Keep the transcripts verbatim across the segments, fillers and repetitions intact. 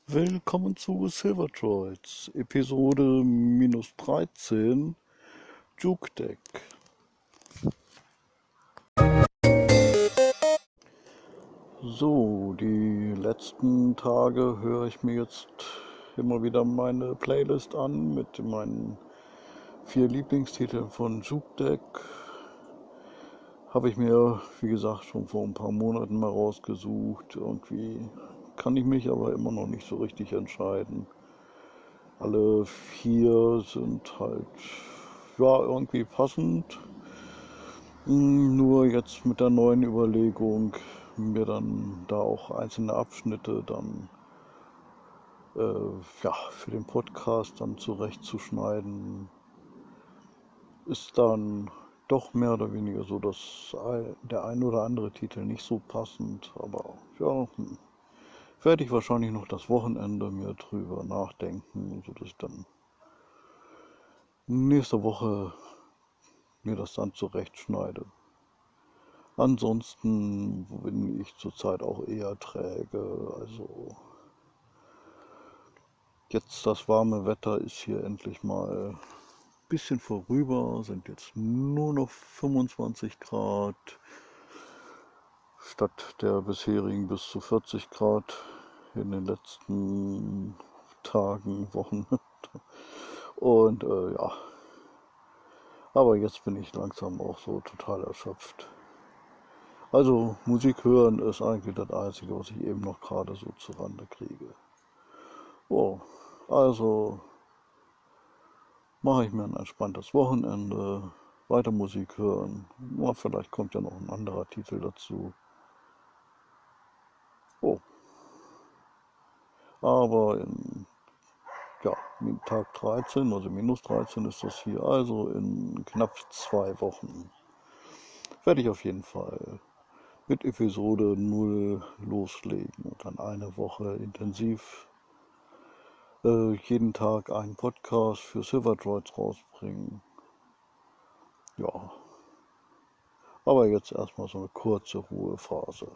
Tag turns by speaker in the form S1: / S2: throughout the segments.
S1: Willkommen zu Silvertroids, Episode minus dreizehn, Juke Deck. So, die letzten Tage höre ich mir jetzt immer wieder meine Playlist an mit meinen vier Lieblingstiteln von Juke Deck. Habe ich mir, wie gesagt, schon vor ein paar Monaten mal rausgesucht. Irgendwie kann ich mich aber immer noch nicht so richtig entscheiden. Alle vier sind halt, ja, irgendwie passend. Mm, Nur jetzt mit der neuen Überlegung, mir dann da auch einzelne Abschnitte dann äh, ja, für den Podcast dann zurechtzuschneiden, ist dann doch mehr oder weniger so, dass ein- der ein oder andere Titel nicht so passend, aber ja, hm, werde ich wahrscheinlich noch das Wochenende mir drüber nachdenken, sodass ich dann nächste Woche mir das dann zurechtschneide. Ansonsten bin ich zurzeit auch eher träge. Also jetzt das warme Wetter ist hier endlich mal ein bisschen vorüber. Sind jetzt nur noch fünfundzwanzig Grad statt der bisherigen bis zu vierzig Grad in den letzten Tagen, Wochen. Und äh, ja, aber jetzt bin ich langsam auch so total erschöpft. Also Musik hören ist eigentlich das Einzige, was ich eben noch gerade so zurande kriege. Oh, also mache ich mir ein entspanntes Wochenende, weiter Musik hören. Ja, vielleicht kommt ja noch ein anderer Titel dazu. Oh, aber in ja, Tag dreizehn, also minus dreizehn ist das hier, also in knapp zwei Wochen werde ich auf jeden Fall mit Episode null loslegen und dann eine Woche intensiv äh, jeden Tag einen Podcast für Silverdroids rausbringen. Ja, aber jetzt erstmal so eine kurze Ruhephase.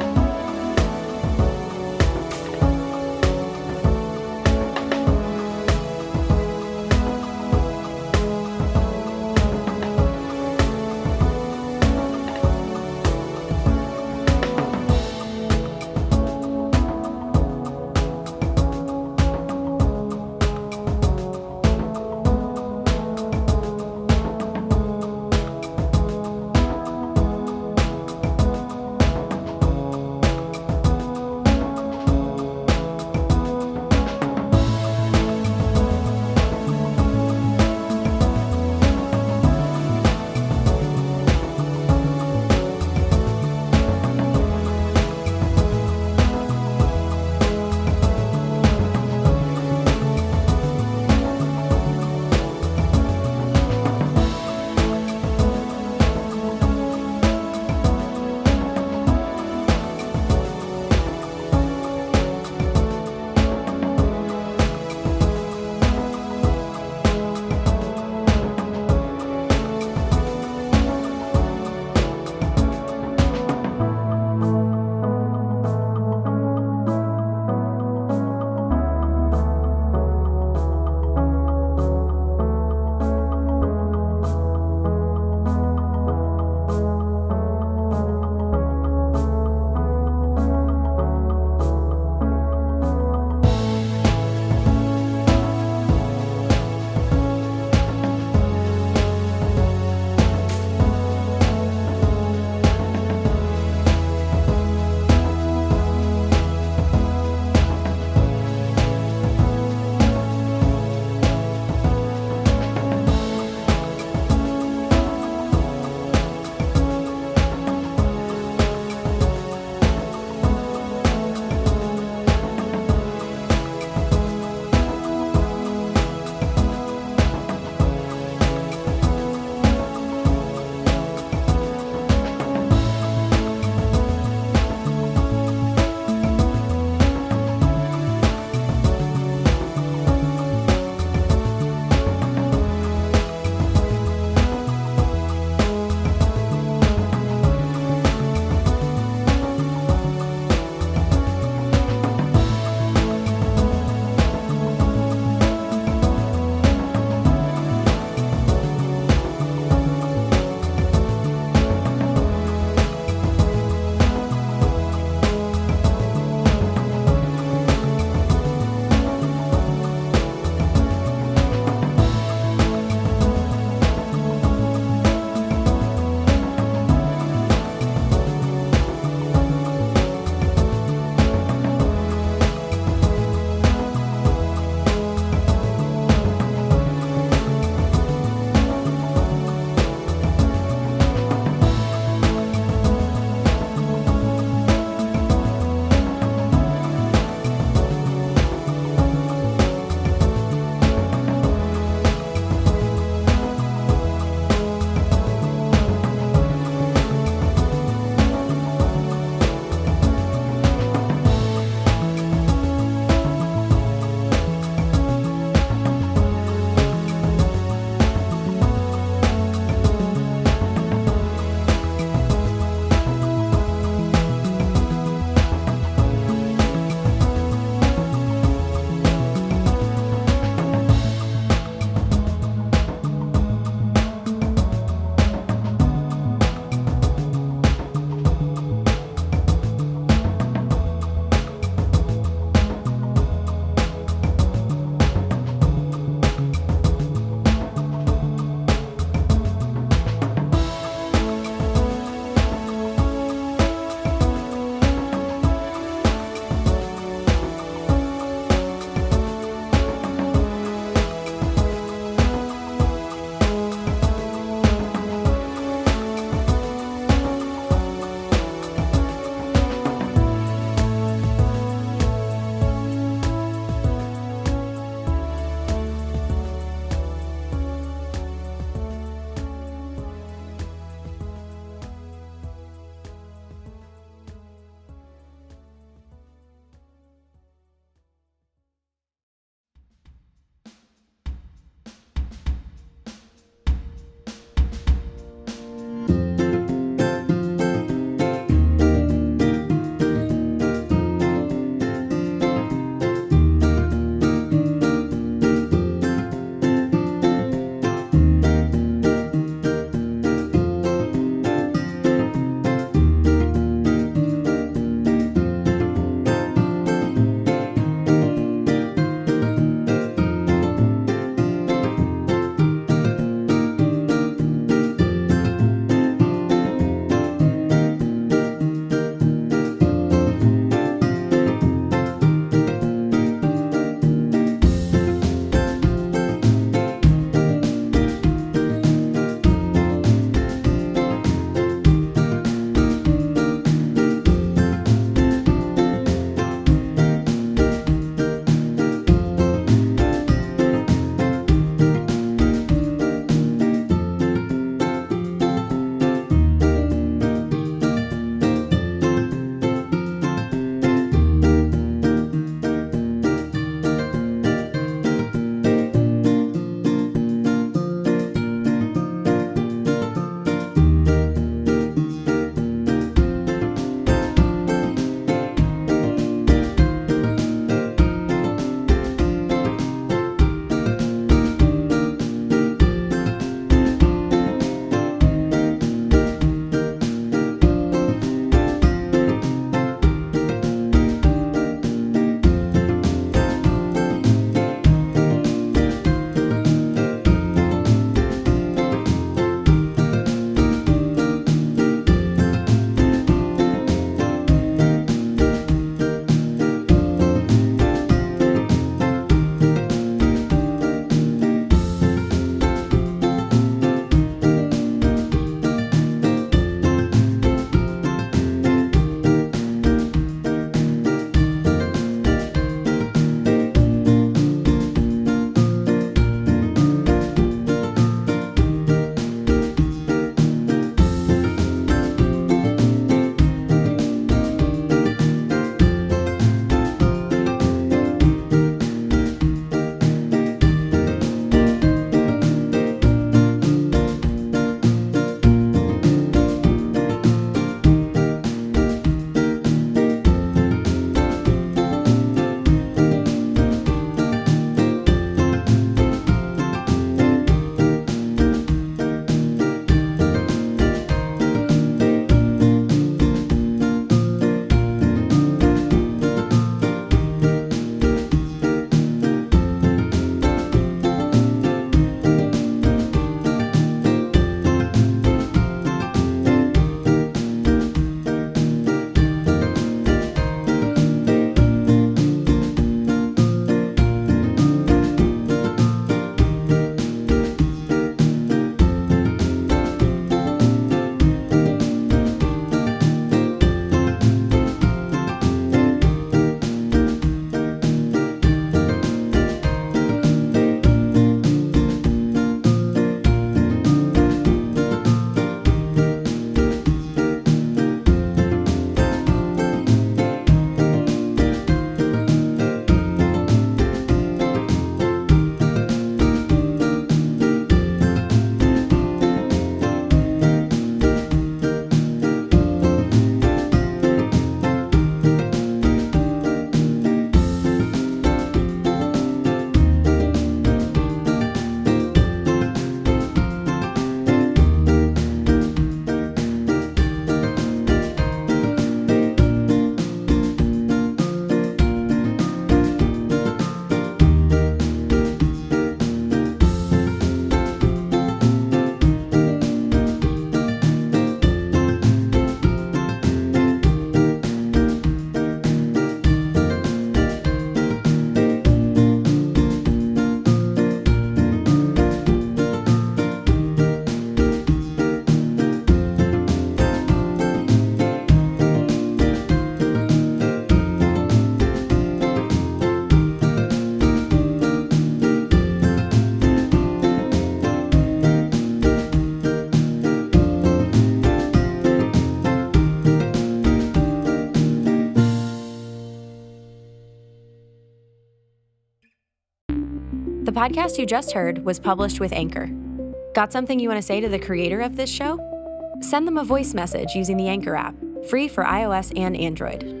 S2: The podcast you just heard was published with Anchor. Got something you want to say to the creator of this show? Send them a voice message using the Anchor app, free for iOS and Android.